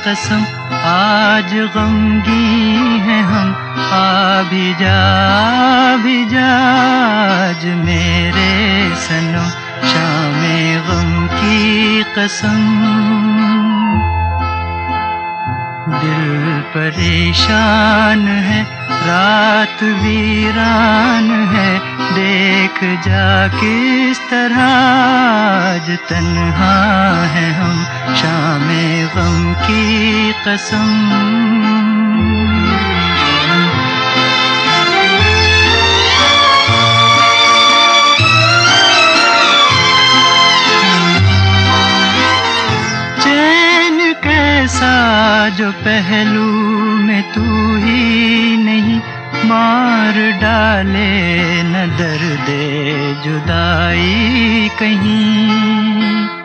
कसम, आज गमगी हैं हम। आ भी जा आज मेरे सनम, शामे गम की कसम। दिल परेशान है, रात वीरान है, देख जा किस तरह आज तन्हा है हम, शामे गम की कसम। सा जो पहलू में तू ही नहीं, मार डाले न दर्दे जुदाई कहीं।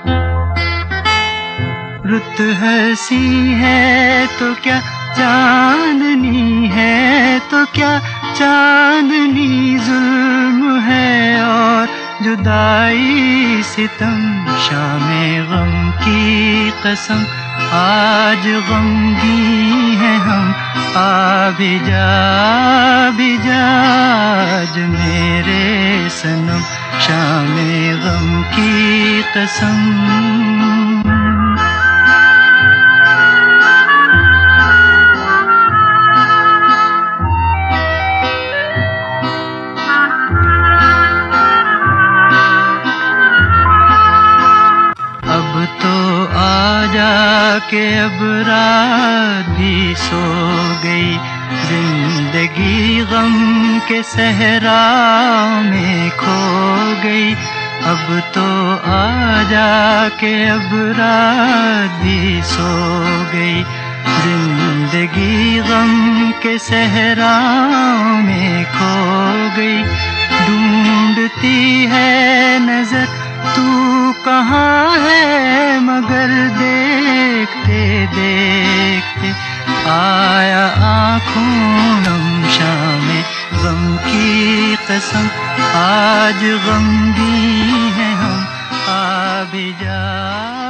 रुत हंसी है तो क्या चांदनी है तो क्या, चांदनी जुल्म है और जुदाई सितम, शामे गम की कसम, आज गमगी हैं हम। आ भी जा आज मेरे सनम, शामे गम की कसम। के अब रात भी सो गई, जिंदगी गम के सहरा में खो गई। अब तो आजा के अब रात भी सो गई, जिंदगी गम के सहरा में खो गई। ढूंढती है नजर तू कहाँ है, मगर देखते देखते आया आँखों नम, शामे गम की कसम, आज गमगी हैं हम। आ भी जा।